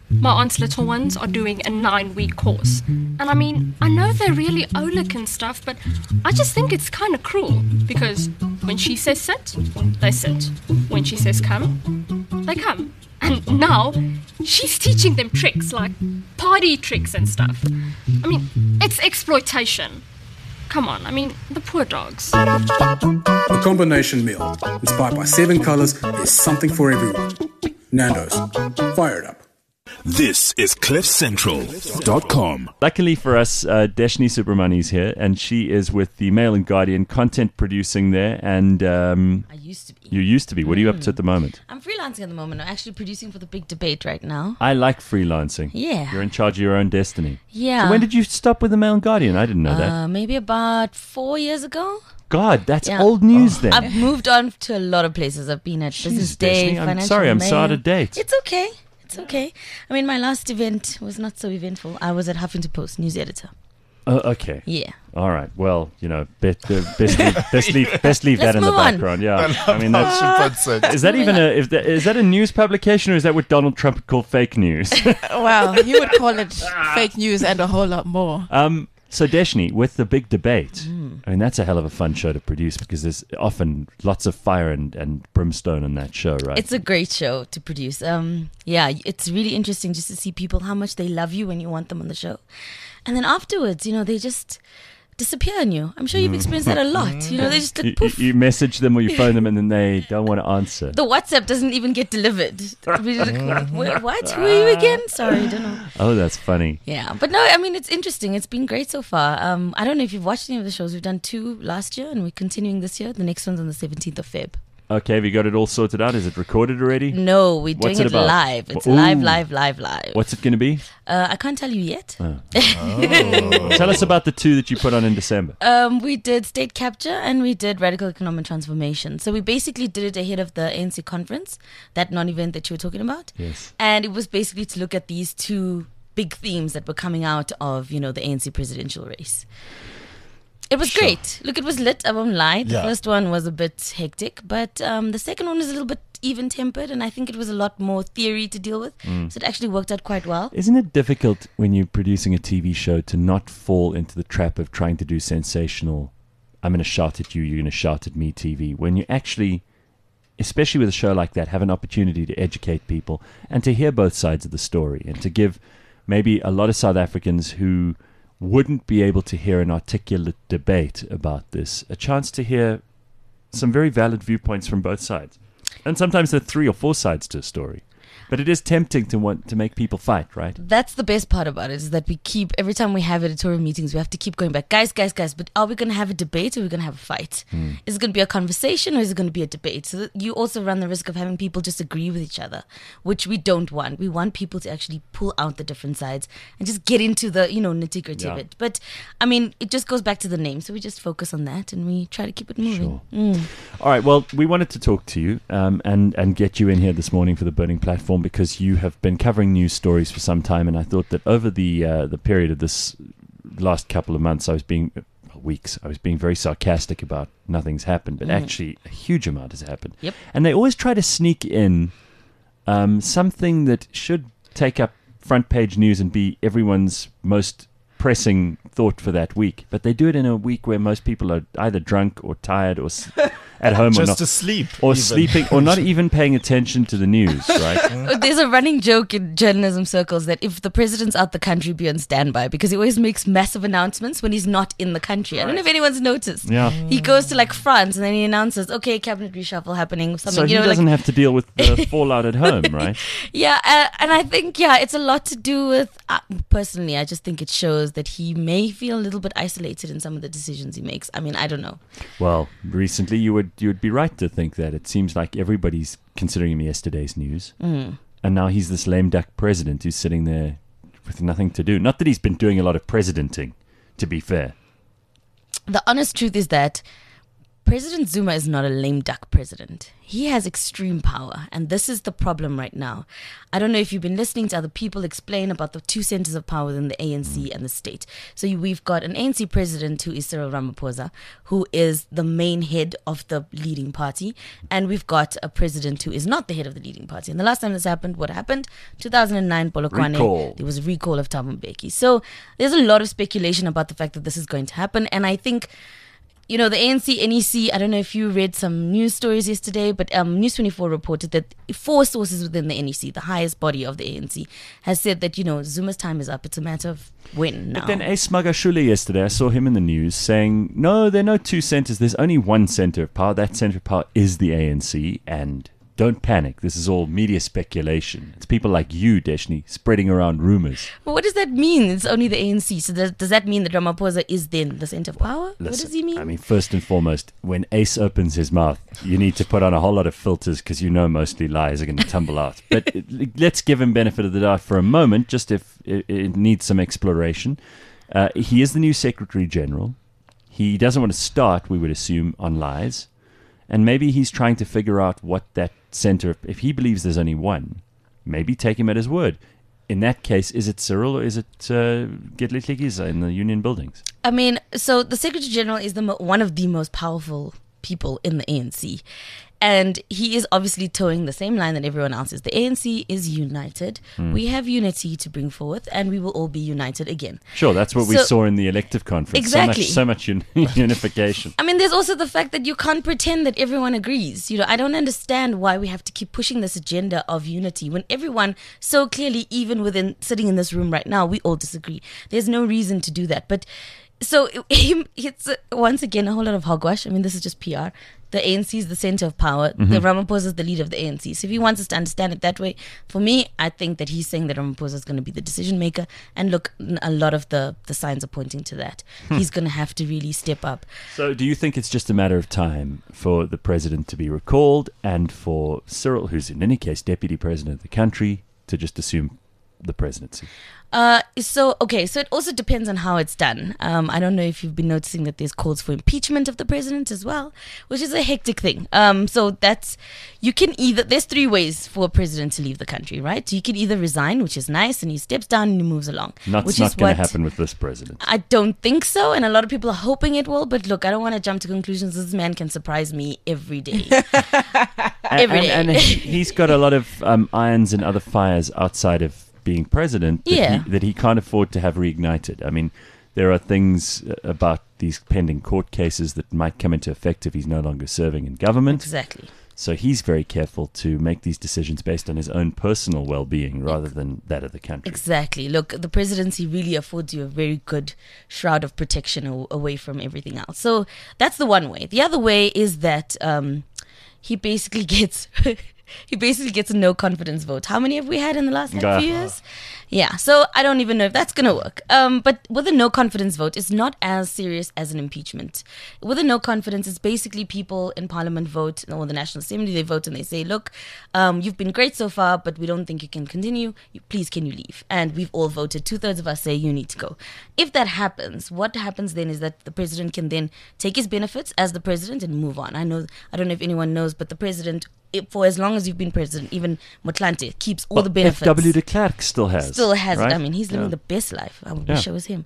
my aunt's little ones are doing a 9-week course. And I mean, I know they're really Olik and stuff, but I just think it's kind of cruel. Because when she says sit, they sit. When she says come, they come. And now, she's teaching them tricks, like party tricks and stuff. I mean, it's exploitation. Come on, I mean, the poor dogs. The combination meal, inspired by 7 colors, there's something for everyone. Nando's, fire it up. This is CliffCentral.com. Luckily for us, Deshni Subramani's here, and she is with the Mail and Guardian content producing there. And I used to be. You used to be. What are you up to at the moment? I'm freelancing at the moment. I'm actually producing for the big debate right now. I like freelancing. Yeah. You're in charge of your own destiny. Yeah. So when did you stop with the Mail and Guardian? I didn't know that. Maybe about 4 years ago. God, that's old news then. I've moved on to a lot of places. I've been at Business Day, Destiny, I'm Financial sorry, I'm Mail. so out of date. It's okay. It's okay. I mean, my last event was not so eventful. I was at Huffington Post, news editor. Oh, okay. Yeah. All right. Well, you know, best leave that in the move on. background. Yeah. I mean, that's is that even is that a news publication, or is that what Donald Trump would call fake news? Well, he would call it fake news and a whole lot more. So Deshni, with the big debate, I mean, that's a hell of a fun show to produce because there's often lots of fire and brimstone on that show, right? It's a great show to produce. Yeah, it's really interesting just to see people, how much they love you when you want them on the show. And then afterwards, you know, they just disappear on you. I'm sure you've experienced that a lot. You know, they just like poof. You message them or you phone them and then they don't want to answer. The WhatsApp doesn't even get delivered. We're like, what? Who are you again? Sorry, I don't know. Oh, that's funny. Yeah, but no, I mean, it's interesting. It's been great so far. I don't know if you've watched any of the shows. We've done 2 last year and we're continuing this year. The next one's on the 17th of Feb. Okay, have you got it all sorted out? Is it recorded already? No, we're doing What's it it about? live. It's Ooh. live. What's it going to be? I can't tell you yet. Tell us about the 2 that you put on in December. We did State Capture and we did Radical Economic Transformation. So we basically did it ahead of the ANC conference, that non-event that you were talking about. Yes. And it was basically to look at these 2 big themes that were coming out of, you know, the ANC presidential race. It was great. Look, it was lit. I won't lie. The first one was a bit hectic, but the second one was a little bit even-tempered, and I think it was a lot more theory to deal with. So it actually worked out quite well. Isn't it difficult when you're producing a TV show to not fall into the trap of trying to do sensational, I'm going to shout at you, you're going to shout at me TV, when you actually, especially with a show like that, have an opportunity to educate people and to hear both sides of the story and to give maybe a lot of South Africans who wouldn't be able to hear an articulate debate about this a chance to hear some very valid viewpoints from both sides. And sometimes there are 3 or 4 sides to a story. But it is tempting to want to make people fight, right? That's the best part about it, is that we keep, every time we have editorial meetings, we have to keep going back. Guys, but are we going to have a debate or are we going to have a fight? Is it going to be a conversation or is it going to be a debate? So that you also run the risk of having people just agree with each other, which we don't want. We want people to actually pull out the different sides and just get into the, you know, nitty-gritty of it. But, I mean, it just goes back to the name. So we just focus on that and we try to keep it moving. Sure. All right, well, we wanted to talk to you and get you in here this morning for the Burning Platform because you have been covering news stories for some time, and I thought that over the period of this last couple of months, I was being very sarcastic about nothing's happened, but actually a huge amount has happened. Yep. And they always try to sneak in something that should take up front page news and be everyone's most pressing thought for that week, but they do it in a week where most people are either drunk or tired or at home just or not, asleep, or even. sleeping, or not even paying attention to the news, right? There's a running joke in journalism circles that if the president's out the country, be on standby, because he always makes massive announcements when he's not in the country. I don't know if anyone's noticed. Yeah. He goes to like France and then he announces, okay, cabinet reshuffle happening. Something, So he doesn't have to deal with the fallout at home, right? Yeah, and I think, it's a lot to do with, personally, I just think it shows that he may feel a little bit isolated in some of the decisions he makes. I mean, I don't know. Well, recently you would be right to think that. It seems like everybody's considering him yesterday's news. And now he's this lame duck president who's sitting there with nothing to do. Not that he's been doing a lot of presidenting, to be fair. The honest truth is that President Zuma is not a lame duck president. He has extreme power, and this is the problem right now. I don't know if you've been listening to other people explain about the two centers of power within the ANC and the state. So we've got an ANC president who is Cyril Ramaphosa, who is the main head of the leading party, and we've got a president who is not the head of the leading party. And the last time this happened, what happened? 2009, Polokwane. Recall. There was a recall of Thabo Mbeki. So there's a lot of speculation about the fact that this is going to happen, and I think, you know, the ANC, NEC, I don't know if you read some news stories yesterday, but News 24 reported that 4 sources within the NEC, the highest body of the ANC, has said that, you know, Zuma's time is up. It's a matter of when now. But then Ace Magashule yesterday, I saw him in the news saying, no, there are no 2 centers. There's only 1 center of power. That center of power is the ANC, and don't panic. This is all media speculation. It's people like you, Deshni, spreading around rumors. But what does that mean? It's only the ANC. So does that mean that Ramaphosa is then the center of power? Listen, what does he mean? I mean, first and foremost, when Ace opens his mouth, you need to put on a whole lot of filters because you know mostly lies are going to tumble out. But let's give him benefit of the doubt for a moment, just if it needs some exploration. He is the new Secretary General. He doesn't want to start, we would assume, on lies. And maybe he's trying to figure out what that center, if he believes there's only 1, maybe take him at his word. In that case, is it Cyril or is it Gedle Tlegiza in the Union Buildings? I mean, so the Secretary General is one of the most powerful people in the ANC. And he is obviously towing the same line that everyone else is. The ANC is united. We have unity to bring forth, and we will all be united again. Sure, that's what we saw in the elective conference. Exactly. So much unification. I mean, there's also the fact that you can't pretend that everyone agrees. You know, I don't understand why we have to keep pushing this agenda of unity when everyone so clearly, even within sitting in this room right now, we all disagree. There's no reason to do that. But so it's once again a whole lot of hogwash. I mean, this is just PR. The ANC is the center of power. The Ramaphosa is the leader of the ANC. So if he wants us to understand it that way, for me, I think that he's saying that Ramaphosa is going to be the decision maker. And look, a lot of the signs are pointing to that. He's going to have to really step up. So do you think it's just a matter of time for the president to be recalled and for Cyril, who's in any case deputy president of the country, to just assume the presidency? So it also depends on how it's done. I don't know if you've been noticing that there's calls for impeachment of the president as well, which is a hectic thing. So there's 3 ways for a president to leave the country, right? You can either resign, which is nice, and he steps down and he moves along. That's not going to happen with this president. I don't think so, and a lot of people are hoping it will, but look, I don't want to jump to conclusions. This man can surprise me every day. Every day. And he's got a lot of irons and other fires outside of being president that he can't afford to have reignited. I mean, there are things about these pending court cases that might come into effect if he's no longer serving in government. Exactly. So he's very careful to make these decisions based on his own personal well-being rather than that of the country. Exactly. Look, the presidency really affords you a very good shroud of protection away from everything else. So that's the one way. The other way is that he basically gets... He basically gets a no confidence vote. How many have we had in the last few years? Yeah, so I don't even know if that's going to work. But with a no confidence vote, it's not as serious as an impeachment. With a no confidence, it's basically people in Parliament vote, or the National Assembly, they vote and they say, look, you've been great so far, but we don't think you can continue. Please, can you leave? And we've all voted. 2/3 of us say you need to go. If that happens, what happens then is that the president can then take his benefits as the president and move on. I don't know if anyone knows, but the president, for as long as you've been president, even Motlanthe keeps all the benefits. F.W. de Klerk still has. Right? I mean, he's living the best life. I wish I was him.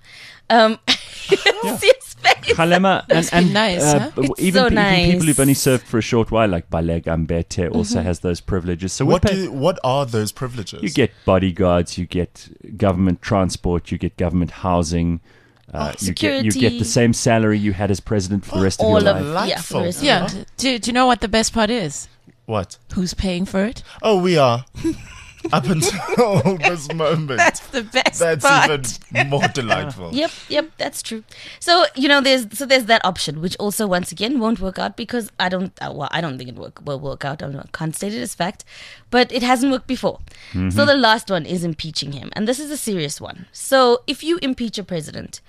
See his face. Kgalema, and nice, huh? Even nice. People who've only served for a short while, like Baleka Mbete, also has those privileges. So what are those privileges? You get bodyguards, you get government transport, you get government housing. You get the same salary you had as president for the rest of your life. Do you know what the best part is? What? Who's paying for it? Oh, we are. Up until this moment. That's the best That's part. even more delightful. Yep, that's true. So, there's that option, which also, once again, won't work out because I don't think it will work out. I can't state it as fact, but it hasn't worked before. So the last one is impeaching him. And this is a serious one. So if you impeach a president,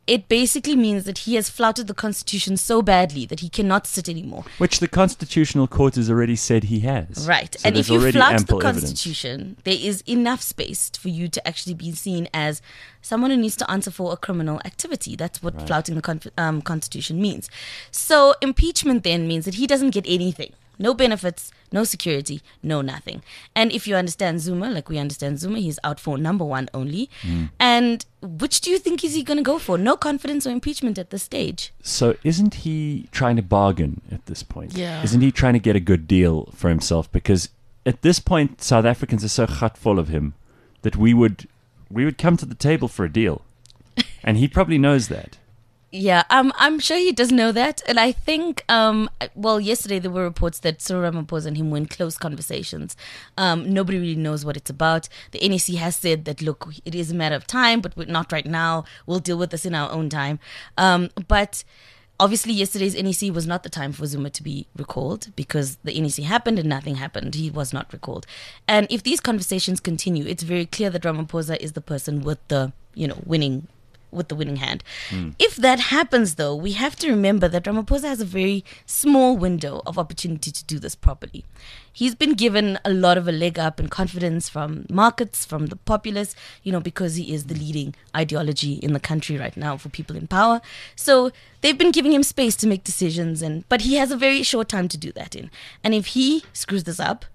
it basically means that he has flouted the Constitution so badly that he cannot sit anymore. Which the Constitutional Court has already said he has. Right. So And if there's you already flout the ample evidence. Constitution, there is enough space for you to actually be seen as someone who needs to answer for a criminal activity. That's what flouting the Constitution means. So impeachment then means that he doesn't get anything. No benefits, no security, no nothing. And if you understand Zuma, like we understand Zuma, he's out for number one only. And which do you think is he going to go for? No confidence or impeachment at this stage. So isn't he trying to bargain at this point? Yeah. Isn't he trying to get a good deal for himself? Because at this point, South Africans are so full of him that we would come to the table for a deal. And he probably knows that. Yeah, I'm sure he does know that. And I think, yesterday there were reports that Cyril Ramaphosa and him were in close conversations. Nobody really knows what it's about. The NEC has said that, look, it is a matter of time, but we're not right now. We'll deal with this in our own time. But obviously yesterday's NEC was not the time for Zuma to be recalled because the NEC happened and nothing happened. He was not recalled. And if these conversations continue, it's very clear that Ramaphosa is the person with the, winning hand. If that happens, though, we have to remember that Ramaphosa has a very small window of opportunity to do this properly. He's been given a lot of a leg up and confidence from markets, from the populace, because he is the leading ideology in the country right now for people in power. So they've been giving him space to make decisions, but he has a very short time to do that in. And if he screws this up,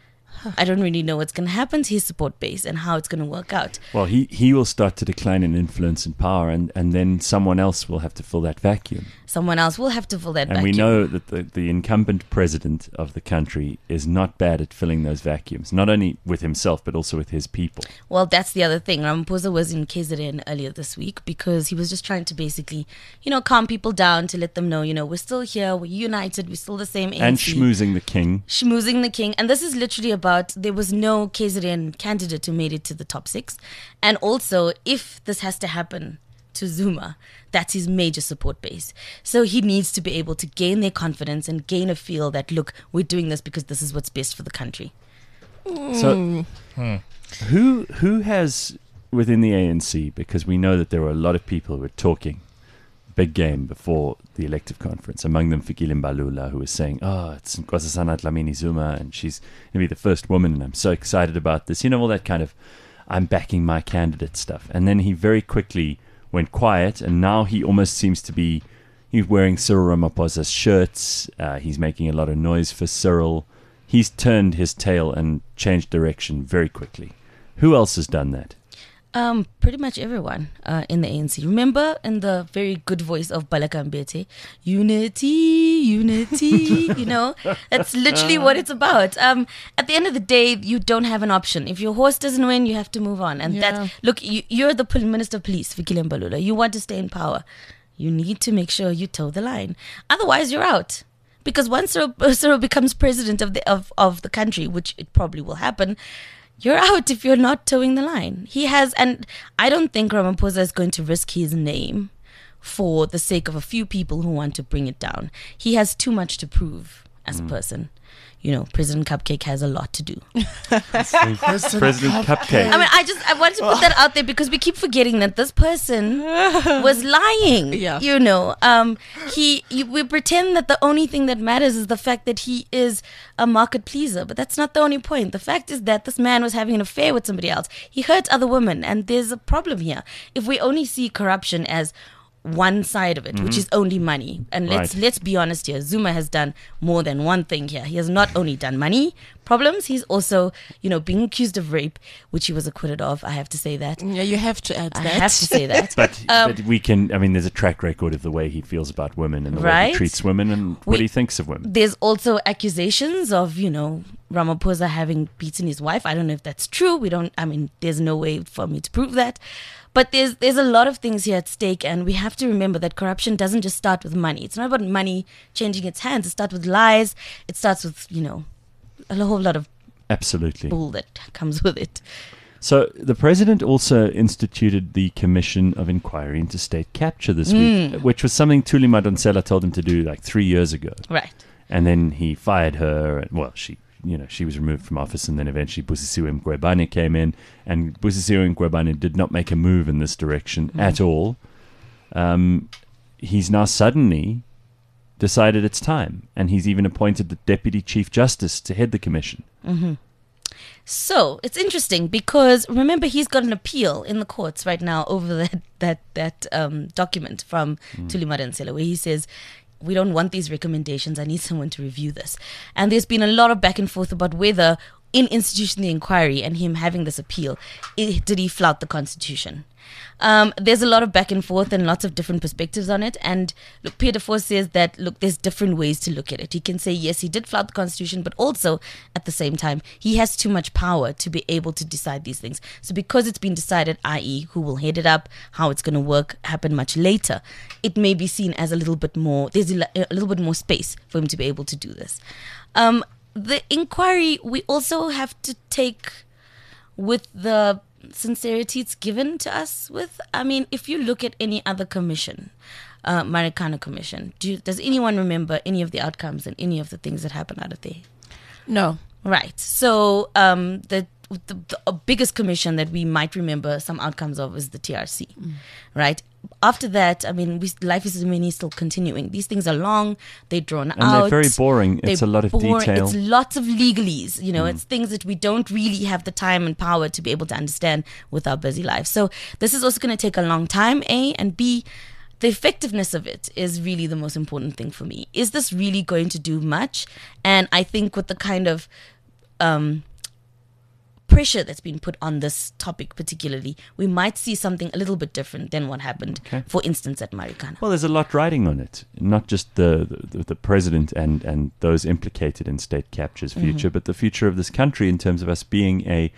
I don't really know what's going to happen to his support base and how it's going to work out. Well, he will start to decline in influence and power, and then someone else will have to fill that vacuum. Someone else will have to fill that And vacuum. we know that the incumbent president of the country is not bad at filling those vacuums, not only with himself, but also with his people. Well, that's the other thing. Ramaphosa was in KZN earlier this week because he was just trying to basically, calm people down to let them know, we're still here, we're united, we're still the same ANC. And schmoozing the king. Schmoozing the king. And this is literally about, there was no KZN candidate who made it to the top 6. And also, if this has to happen to Zuma, that's his major support base. So he needs to be able to gain their confidence and gain a feel that, look, we're doing this because this is what's best for the country. So who has within the ANC, because we know that there were a lot of people who were talking big game before the elective conference, among them Fikile Mbalula, who was saying, it's Nkosazana Dlamini Zuma and she's going to be the first woman and I'm so excited about this, all that kind of I'm backing my candidate stuff. And then he very quickly went quiet, and now he almost seems to be, he's wearing Cyril Ramaphosa's shirts, he's making a lot of noise for Cyril. He's turned his tail and changed direction very quickly. Who else has done that? Pretty much everyone in the ANC. Remember in the very good voice of Baleka Mbete, unity, that's literally what it's about. At the end of the day, you don't have an option. If your horse doesn't win, you have to move on. And you're the Minister of Police, Fikile Mbalula. You want to stay in power. You need to make sure you toe the line. Otherwise, you're out. Because once Cyril becomes president of the country, which it probably will happen, you're out if you're not towing the line. He has, and I don't think Ramaphosa is going to risk his name for the sake of a few people who want to bring it down. He has too much to prove as a person. President Cupcake has a lot to do. President Cupcake. I mean, I want to put that out there because we keep forgetting that this person was lying. Yeah. We pretend that the only thing that matters is the fact that he is a market pleaser, but that's not the only point. The fact is that this man was having an affair with somebody else. He hurt other women, and there's a problem here. If we only see corruption as one side of it, which is only money. And let's be honest here, Zuma has done more than one thing here. He has not only done money problems, he's also, being accused of rape, which he was acquitted of. I have to say that. Yeah, you have to add that. I have to say that. But we can, there's a track record of the way he feels about women and the way he treats women and what he thinks of women. There's also accusations of, Ramaphosa having beaten his wife. I don't know if that's true. There's no way for me to prove that. But there's a lot of things here at stake, and we have to remember that corruption doesn't just start with money. It's not about money changing its hands. It starts with lies. It starts with, a whole lot of absolutely bull that comes with it. So the president also instituted the Commission of Inquiry into State Capture this week, which was something Thuli Madonsela told him to do like 3 years ago. Right. And then he fired her, and she was removed from office, and then eventually Busisiwe Mgwebane came in, and Busisiwe Mgwebane did not make a move in this direction at all. he's now suddenly decided it's time, and he's even appointed the Deputy Chief Justice to head the commission. So it's interesting because remember he's got an appeal in the courts right now over that document from Thuli Madonsela where he says, we don't want these recommendations. I need someone to review this. And there's been a lot of back and forth about whether in instituting the inquiry and him having this appeal, did he flout the Constitution? There's a lot of back and forth and lots of different perspectives on it. And look, Peter Force says that, look, there's different ways to look at it. He can say, yes, he did flout the Constitution, but also at the same time, he has too much power to be able to decide these things. So because it's been decided, i.e. who will head it up, how it's going to work, happen much later, it may be seen as a little bit more, there's a little bit more space for him to be able to do this. The inquiry, we also have to take with the sincerity it's given to us with. I mean, if you look at any other commission, Marikana Commission, does anyone remember any of the outcomes and any of the things that happened out of there? No. Right. So the biggest commission that we might remember some outcomes of is the TRC, right? After that, I mean, life is still continuing. These things are long, they're drawn out. And they're very boring. It's a lot of detail. It's lots of legalese, it's things that we don't really have the time and power to be able to understand with our busy lives. So this is also going to take a long time, A, and B, the effectiveness of it is really the most important thing for me. Is this really going to do much? And I think with the kind of pressure that's been put on this topic particularly, we might see something a little bit different than what happened, for instance, at Marikana. Well, there's a lot riding on it. Not just the president and those implicated in state capture's future, but the future of this country in terms of us being a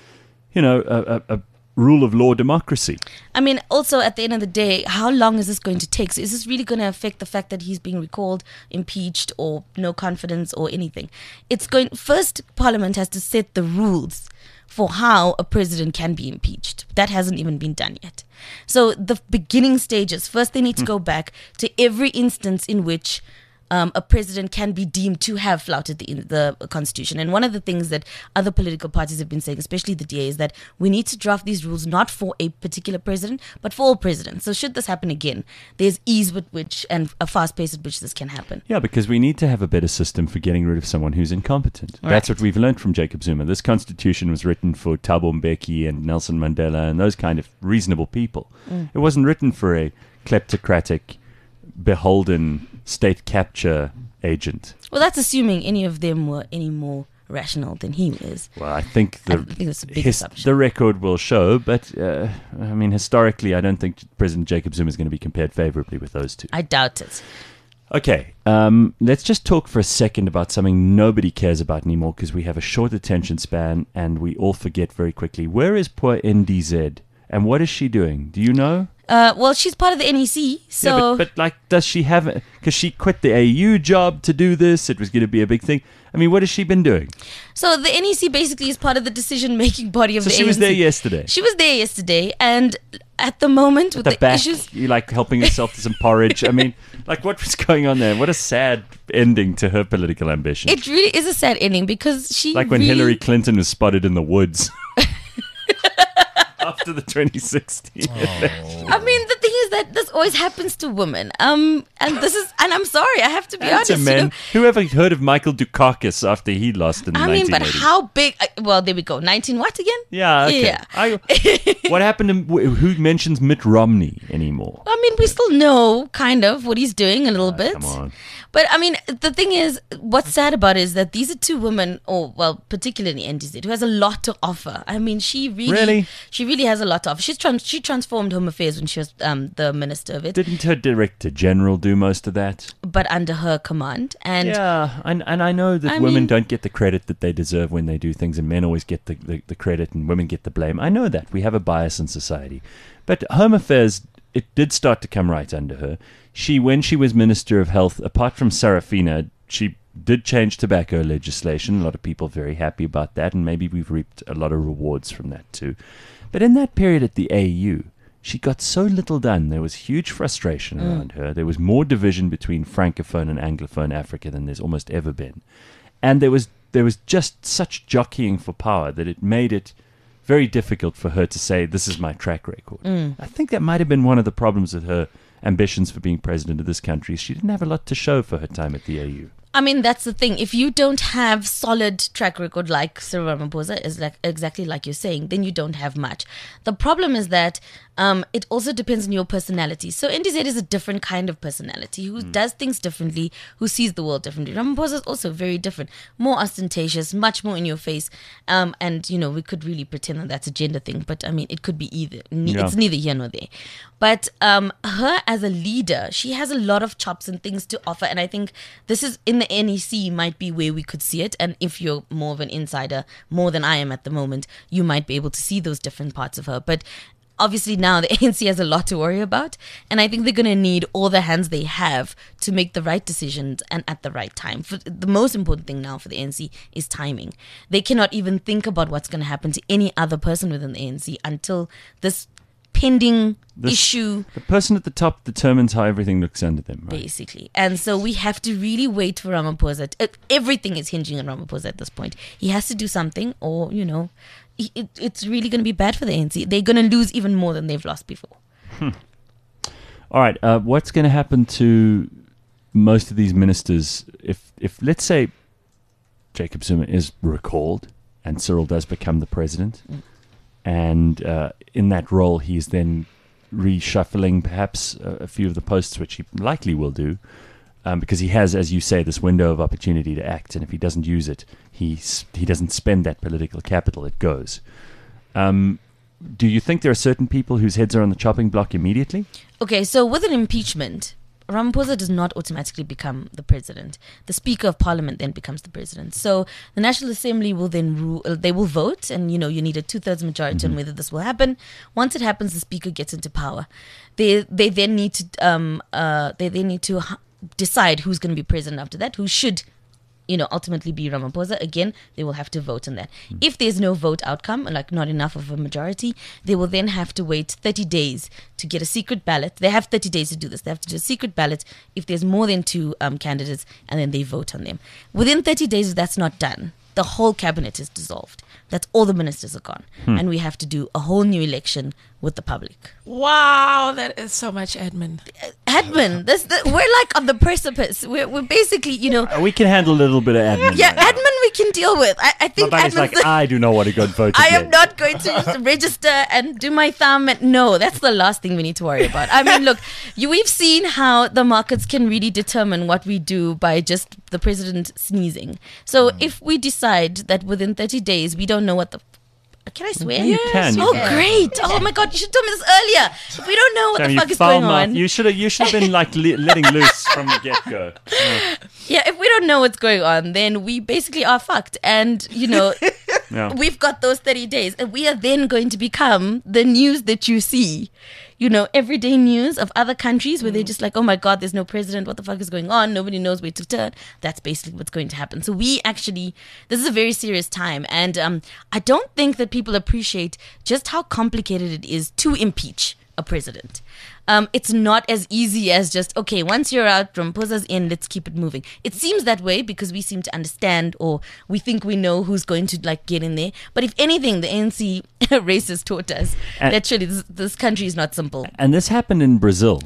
rule of law democracy. I mean, also at the end of the day, how long is this going to take? So is this really going to affect the fact that he's being recalled, impeached, or no confidence or anything? First, Parliament has to set the rules for how a president can be impeached. That hasn't even been done yet. So the beginning stages, first they need to go back to every instance in which a president can be deemed to have flouted the Constitution. And one of the things that other political parties have been saying, especially the DA, is that we need to draft these rules not for a particular president, but for all presidents. So should this happen again, there's ease with which and a fast pace at which this can happen. Yeah, because we need to have a better system for getting rid of someone who's incompetent. Right. That's what we've learned from Jacob Zuma. This Constitution was written for Thabo Mbeki and Nelson Mandela and those kind of reasonable people. It wasn't written for a kleptocratic, beholden state capture agent. Well, that's assuming any of them were any more rational than he is. Well, I think that's a big assumption. The record will show, but I mean, historically, I don't think President Jacob Zuma is going to be compared favorably with those two. I doubt it. Okay, let's just talk for a second about something nobody cares about anymore because we have a short attention span and we all forget very quickly. Where is poor NDZ and what is she doing? Do you know? Well, she's part of the NEC, so... Yeah, but like, does she have... Because she quit the AU job to do this. It was going to be a big thing. I mean, what has she been doing? So the NEC basically is part of the decision-making body of the ANC. So she was there yesterday? She was there yesterday, and at the moment with the back, issues... you like helping herself to some porridge. I mean, like, what was going on there? What a sad ending to her political ambition. It really is a sad ending because she like when really... Hillary Clinton was spotted in the woods. After the 2016 election. I mean, the thing is that this always happens to women. And I'm sorry, I have to be honest. To men. Whoever heard of Michael Dukakis after he lost in 1980? I mean, but how big? Well, there we go. 19 what again? Yeah, okay. Yeah. What happened to, who mentions Mitt Romney anymore? I mean, we still know kind of what he's doing a little bit. Come on. But I mean, the thing is, what's sad about it is that these are two women, or well, particularly NDZ, who has a lot to offer. I mean, she really has a lot to offer. She transformed Home Affairs when she was the minister of it. Didn't her director general do most of that? But under her command, and yeah, and I know that women don't get the credit that they deserve when they do things, and men always get the credit, and women get the blame. I know that we have a bias in society, but Home Affairs, it did start to come right under her. When she was Minister of Health, apart from Sarafina, she did change tobacco legislation. A lot of people are very happy about that, and maybe we've reaped a lot of rewards from that too. But in that period at the AU, she got so little done. There was huge frustration around her. There was more division between Francophone and Anglophone Africa than there's almost ever been. And there was just such jockeying for power that it made it very difficult for her to say, this is my track record. I think that might have been one of the problems with her ambitions for being president of this country. She didn't have a lot to show for her time at the AU. I mean, that's the thing. If you don't have solid track record like Cyril Ramaphosa, is like exactly like you're saying, then you don't have much. The problem is that it also depends on your personality. So NDZ is a different kind of personality who does things differently, who sees the world differently. Ramaphosa is also very different, more ostentatious, much more in your face. And, you know, we could really pretend that that's a gender thing, but I mean, it could be either. It's neither here nor there. But her as a leader, she has a lot of chops and things to offer. And I think this is in the NEC might be where we could see it. And if you're more of an insider, more than I am at the moment, you might be able to see those different parts of her. But obviously now the ANC has a lot to worry about. And I think they're going to need all the hands they have to make the right decisions and at the right time. The most important thing now for the ANC is timing. They cannot even think about what's going to happen to any other person within the ANC until this pending issue. The person at the top determines how everything looks under them, right? Basically. And so we have to really wait for Ramaphosa. Everything is hinging on Ramaphosa at this point. He has to do something or, you know, it's really going to be bad for the ANC. They're going to lose even more than they've lost before. All right. What's going to happen to most of these ministers if let's say Jacob Zuma is recalled and Cyril does become the president and in that role he's then reshuffling perhaps a few of the posts, which he likely will do, because he has, as you say, this window of opportunity to act, and if he doesn't use it, he doesn't spend that political capital, it goes. Do you think there are certain people whose heads are on the chopping block immediately? Okay, so with an impeachment, Ramaphosa does not automatically become the president. The Speaker of Parliament then becomes the president. So the National Assembly will then rule. They will vote, and you need a 2/3 majority on whether this will happen. Once it happens, the Speaker gets into power. They then need to decide who's going to be president after that. Who should ultimately be Ramaphosa. Again, they will have to vote on that. If there's no vote outcome, like not enough of a majority, they will then have to wait 30 days to get a secret ballot. They have 30 days to do this. They have to do a secret ballot if there's more than two candidates, and then they vote on them. Within 30 days, if that's not done, the whole cabinet is dissolved. That's all the ministers are gone. And we have to do a whole new election with the public. Wow, that is so much admin. We're like on the precipice. We're basically, we can handle a little bit of admin. Yeah, admin we can deal with. I think admin's like, I do not want to go and vote. I am not going to register and do my thumb. No, that's the last thing we need to worry about. I mean, look, we've seen how the markets can really determine what we do by just the president sneezing. So if we decide that within 30 days we don't know what the... Can I swear? You can. Great. Oh my God, you should tell me this earlier. If we don't know what the fuck is going on. You should have been like letting loose from the get-go. Yeah, if we don't know what's going on, then we basically are fucked. And, we've got those 30 days. And we are then going to become the news that you see. Everyday news of other countries where they're just like, oh my God, there's no president. What the fuck is going on? Nobody knows where to turn. That's basically what's going to happen. So this is a very serious time. And I don't think that people appreciate just how complicated it is to impeach a president. It's not as easy as just, okay, once you're out, Ramaphosa's in, let's keep it moving. It seems that way because we seem to understand, or we think we know who's going to get in there. But if anything, the ANC racists taught us that surely this country is not simple. And this happened in Brazil.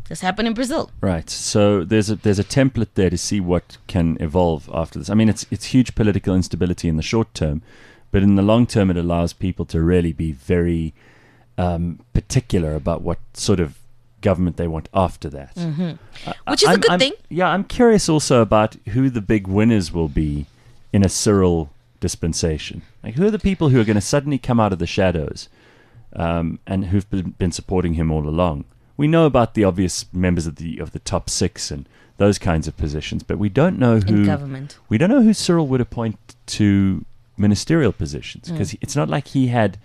Right. So there's a template there to see what can evolve after this. I mean, it's huge political instability in the short term, but in the long term, it allows people to really be very particular about what sort of government they want after that. Which is a good thing. Yeah, I'm curious also about who the big winners will be in a Cyril dispensation. Like, who are the people who are going to suddenly come out of the shadows and who've been supporting him all along? We know about the obvious members of the top six and those kinds of positions, but we don't know who in government. We don't know who Cyril would appoint to ministerial positions, because it's not like he had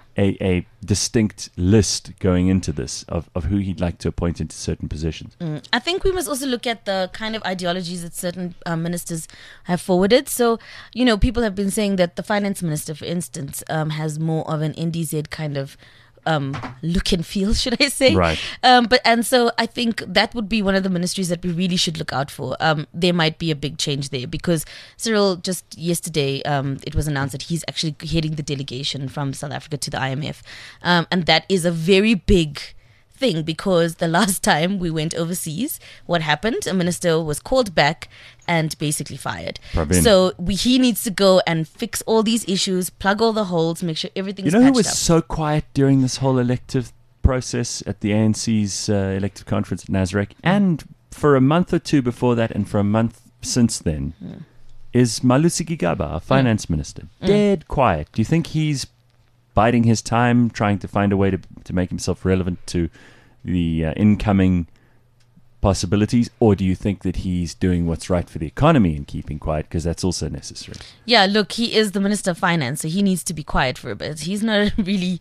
a distinct list going into this of who he'd like to appoint into certain positions. I think we must also look at the kind of ideologies that certain ministers have forwarded. So, people have been saying that the finance minister, for instance, has more of an NDZ kind of look and feel, should I say? Right. And so I think that would be one of the ministries that we really should look out for. There might be a big change there because Cyril, just yesterday, it was announced that he's actually heading the delegation from South Africa to the IMF, and that is a very big thing because the last time we went overseas, what happened? A minister was called back and basically fired. Praveen. So he needs to go and fix all these issues, plug all the holes, make sure everything's You know who patched was up. so quiet during this whole elective process at the ANC's elective conference at Nasrec, and for a month or two before that, and for a month since then, is Malusi Gigaba, our finance minister. Dead quiet. Do you think he's biding his time, trying to find a way to make himself relevant to the incoming possibilities, or do you think that he's doing what's right for the economy and keeping quiet, because that's also necessary? Yeah, look, he is the Minister of Finance, so he needs to be quiet for a bit. He's not really,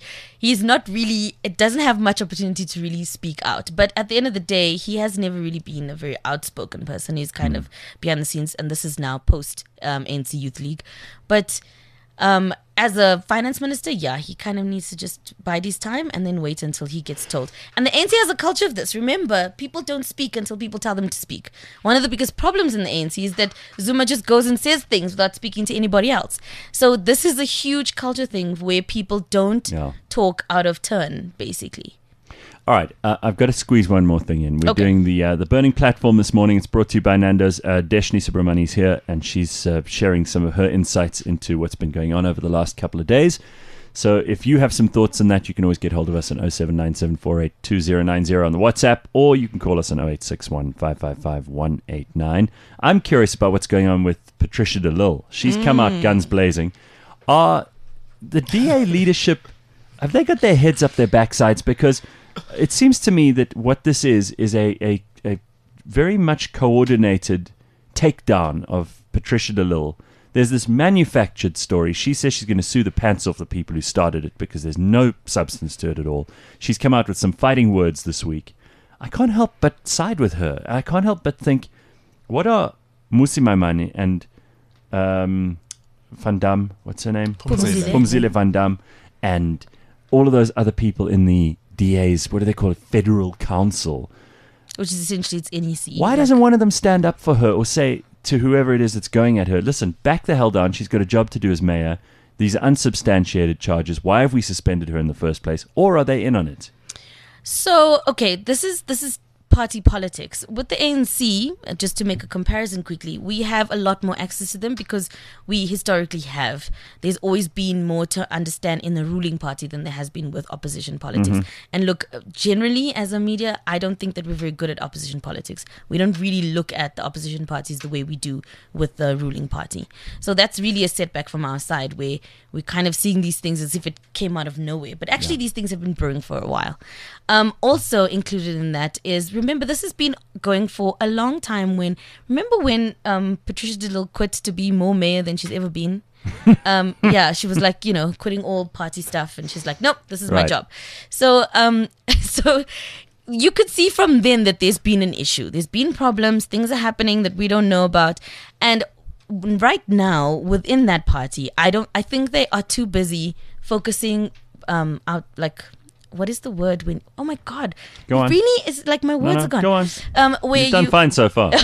it doesn't have much opportunity to really speak out. But at the end of the day, he has never really been a very outspoken person. He's kind of behind the scenes, and this is now post ANC Youth League. But as a finance minister, yeah, he kind of needs to just bide his time and then wait until he gets told. And the ANC has a culture of this. Remember, people don't speak until people tell them to speak. One of the biggest problems in the ANC is that Zuma just goes and says things without speaking to anybody else. So this is a huge culture thing where people don't talk out of turn, basically. All right, I've got to squeeze one more thing in. We're Okay. doing the Burning Platform this morning. It's brought to you by Nando's. Deshni Subramani's here, and she's sharing some of her insights into what's been going on over the last couple of days. So if you have some thoughts on that, you can always get hold of us on 0797482090 on the WhatsApp, or you can call us on 0861-555-189. I'm curious about what's going on with Patricia de Lille. She's come out guns blazing. Are the DA leadership, have they got their heads up their backsides? Because it seems to me that what this is a very much coordinated takedown of Patricia de Lille. There's this manufactured story. She says she's going to sue the pants off the people who started it because there's no substance to it at all. She's come out with some fighting words this week. I can't help but side with her. I can't help but think, what are Musi Maimane and Van Dam, what's her name? Phumzile Van Dam, and all of those other people in the DA's, what do they call it, Federal Council. Which is essentially its NEC. Why doesn't one of them stand up for her or say to whoever it is that's going at her, listen, back the hell down, she's got a job to do as mayor. These are unsubstantiated charges. Why have we suspended her in the first place? Or are they in on it? So, okay, this is party politics. With the ANC, just to make a comparison quickly, we have a lot more access to them because we historically have. There's always been more to understand in the ruling party than there has been with opposition politics. And look, generally as a media, I don't think that we're very good at opposition politics. We don't really look at the opposition parties the way we do with the ruling party. So that's really a setback from our side, where we're kind of seeing these things as if it came out of nowhere. But actually these things have been brewing for a while. Also included in that is, remember, this has been going for a long time. Remember when Patricia de Lille quit to be more mayor than she's ever been? She was like, quitting all party stuff, and she's like, nope, this is my job. So so you could see from then that there's been an issue. There's been problems, things are happening that we don't know about. And right now within that party, I think they are too busy focusing out, like, what is the word when? Oh my God! Go on. Really, it's like my words are gone. Go on. Where You've done fine so far.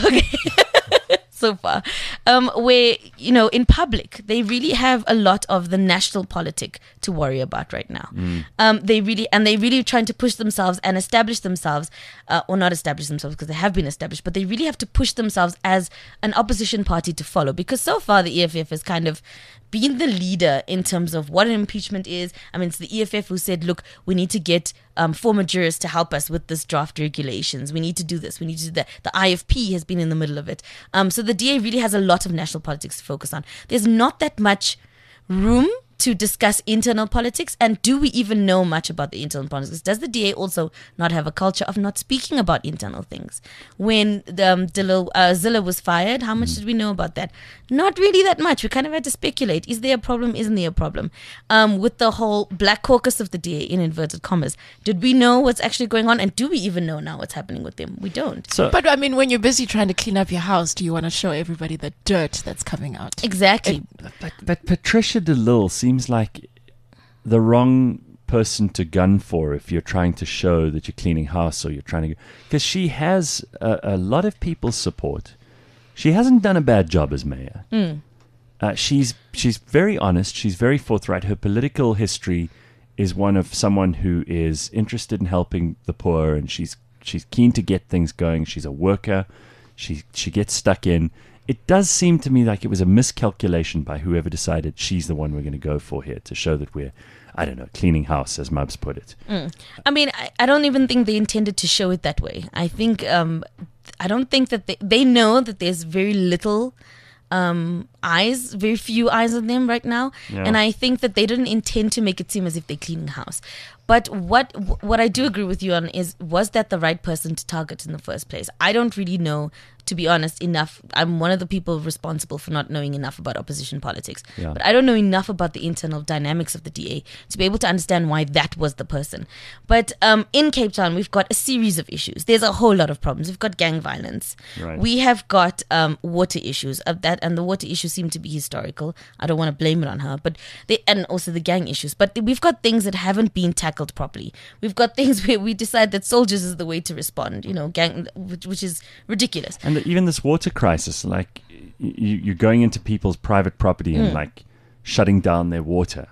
So far, where in public they really have a lot of the national politic to worry about right now. They really trying to push themselves and establish themselves, or not establish themselves because they have been established, but they really have to push themselves as an opposition party to follow, because so far the EFF has kind of been the leader in terms of what an impeachment is. I mean, it's the EFF who said, look, we need to get former jurists to help us with this draft regulations. We need to do this. We need to do that. The IFP has been in the middle of it. So the DA really has a lot of national politics to focus on. There's not that much room to discuss internal politics. And do we even know much about the internal politics? Does the DA also not have a culture of not speaking about internal things? When Zille was fired, how much did we know about that? Not really that much. We kind of had to speculate. Is there a problem? Isn't there a problem? With the whole black caucus of the DA, in inverted commas, did we know what's actually going on? And do we even know now what's happening with them? We don't. But I mean, when you're busy trying to clean up your house, do you want to show everybody the dirt that's coming out? Exactly. But Patricia de Lille seems like the wrong person to gun for if you're trying to show that you're cleaning house or you're trying to... Because she has a lot of people's support. She hasn't done a bad job as mayor. She's very honest. She's very forthright. Her political history is one of someone who is interested in helping the poor, and she's keen to get things going. She's a worker. She gets stuck in. It does seem to me like it was a miscalculation by whoever decided she's the one we're going to go for here to show that we're, I don't know, cleaning house, as Mubs put it. I mean, I don't even think they intended to show it that way. I think, I don't think that they know that there's very little eyes, very few eyes on them right now. Yeah. And I think that they didn't intend to make it seem as if they're cleaning house. But what I do agree with you on was that the right person to target in the first place? I don't really know, to be honest, enough. I'm one of the people responsible for not knowing enough about opposition politics. Yeah. But I don't know enough about the internal dynamics of the DA to be able to understand why that was the person. But in Cape Town, we've got a series of issues. There's a whole lot of problems. We've got gang violence. Right. We have got water issues of that, and the water issues seem to be historical. I don't want to blame it on her, but and also the gang issues. But we've got things that haven't been tackled properly. We've got things where we decide that soldiers is the way to respond. Gang, which is ridiculous. And even this water crisis, like you're going into people's private property and like shutting down their water.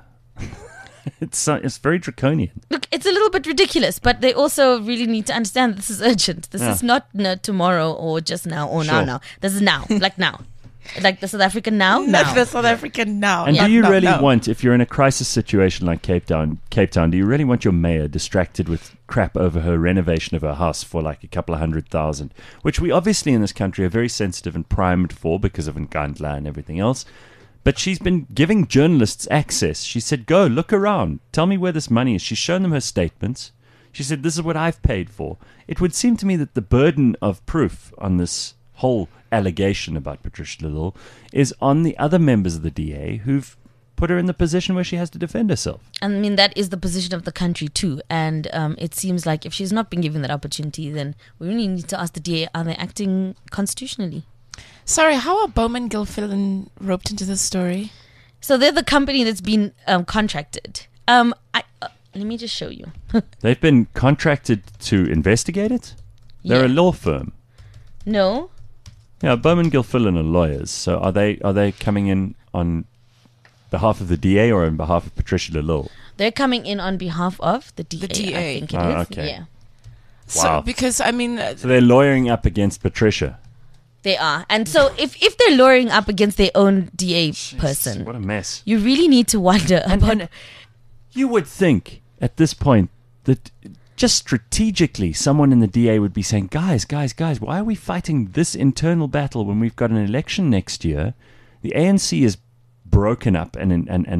It's very draconian. Look, it's a little bit ridiculous, but they also really need to understand this is urgent. This is not tomorrow or just now or Sure. now. This is now, like now. Like the South African now? Like the South African now. And Yeah, do you no, really no. want, if you're in a crisis situation like Cape Town, do you really want your mayor distracted with crap over her renovation of her house for like a couple of 100,000, which we obviously in this country are very sensitive and primed for because of Nkandla and everything else. But she's been giving journalists access. She said, go, look around. Tell me where this money is. She's shown them her statements. She said, this is what I've paid for. It would seem to me that the burden of proof on this whole allegation about Patricia Little is on the other members of the DA who've put her in the position where she has to defend herself. I mean, that is the position of the country too. And it seems like if she's not been given that opportunity, then we really need to ask the DA, are they acting constitutionally? Sorry, how are Bowman Gilfillan roped into this story? So they're the company that's been contracted. Let me just show you. They've been contracted to investigate it? They're a Yeah. law firm. No. Yeah, Bowman Gilfillan are lawyers. So are they coming in on behalf of the DA or on behalf of Patricia Little? They're coming in on behalf of the DA, DA. I think it Oh, is. okay. Yeah, Wow. So, because, I mean, So they're lawyering up against Patricia. they are. And so if they're lawyering up against their own DA person, What a mess. you really need to wonder about... And you would think at this point that just strategically someone in the DA would be saying, guys, why are we fighting this internal battle when we've got an election next year? The ANC is broken up and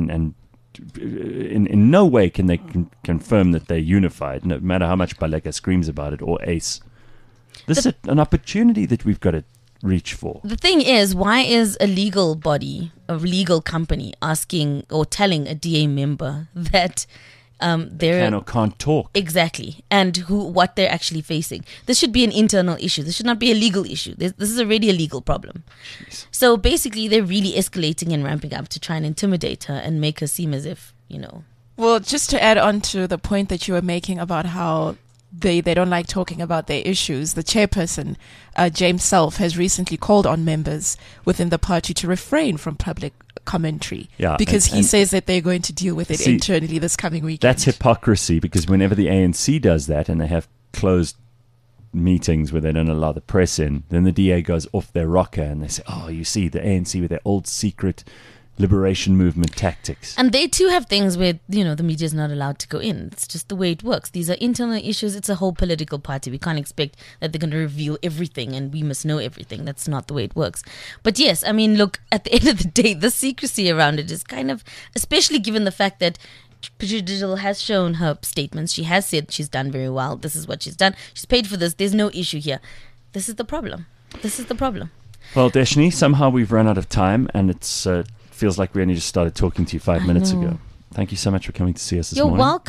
in no way can they confirm that they're unified, no matter how much Baleka screams about it or Ace. This is an opportunity that we've got to reach for. The thing is, why is a legal body, a legal company, asking or telling a DA member that they're Can or can't talk. exactly and what they're actually facing? This should be an internal issue. This should not be a legal issue. This is already a legal problem. Jeez. So basically, they're really escalating and ramping up to try and intimidate her and make her seem as if well, just to add on to the point that you were making about how they don't like talking about their issues, the chairperson, James Self, has recently called on members within the party to refrain from public commentary because he says that they're going to deal with it internally this coming weekend. That's hypocrisy, because whenever the ANC does that and they have closed meetings where they don't allow the press in, then the DA goes off their rocker and they say, oh, you see, the ANC with their old secret liberation movement tactics. And they too have things where, the media is not allowed to go in. It's just the way it works. These are internal issues. It's a whole political party. We can't expect that they're going to reveal everything and we must know everything. That's not the way it works. But yes, I mean, look, at the end of the day, the secrecy around it is kind of, especially given the fact that Patricia Little has shown her statements. She has said she's done very well. This is what she's done. She's paid for this. There's no issue here. This is the problem. Well, Deshni, somehow we've run out of time and it's feels like we only just started talking to you 5 minutes ago. Thank you so much for coming to see us this You're morning. welcome.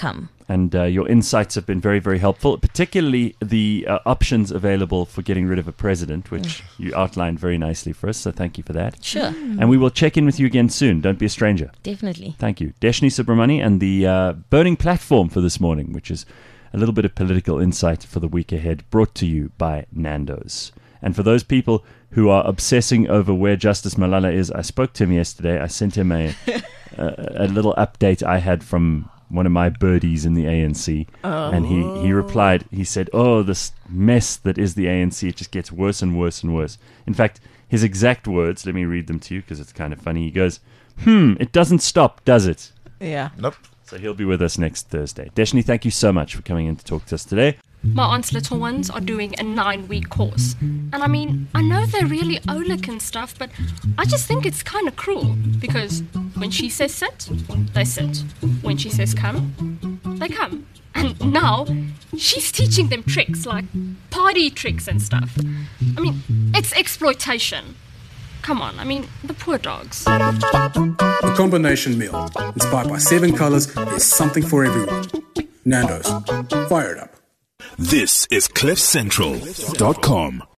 And your insights have been very, very helpful, particularly the options available for getting rid of a president, which you outlined very nicely for us. So thank you for that. Sure. And we will check in with you again soon. Don't be a stranger. Definitely. Thank you. Deshni Subramani and the burning platform for this morning, which is a little bit of political insight for the week ahead, brought to you by Nando's. And for those people who are obsessing over where Justice Malala is, I spoke to him yesterday. I sent him a little update I had from one of my birdies in the ANC. And he replied, he said, "Oh, this mess that is the ANC, it just gets worse and worse and worse." In fact, his exact words, let me read them to you because it's kind of funny. He goes, "It doesn't stop, does it?" Yeah. Nope. So he'll be with us next Thursday. Deshni, thank you so much for coming in to talk to us today. My aunt's little ones are doing a 9-week course. And I mean, I know they're really Oleg and stuff, but I just think it's kind of cruel. Because when she says sit, they sit. When she says come, they come. And now, she's teaching them tricks, like party tricks and stuff. I mean, it's exploitation. Come on, I mean, the poor dogs. The combination meal, inspired by 7 colors, there's something for everyone. Nando's, fire it up. This is CliffCentral.com.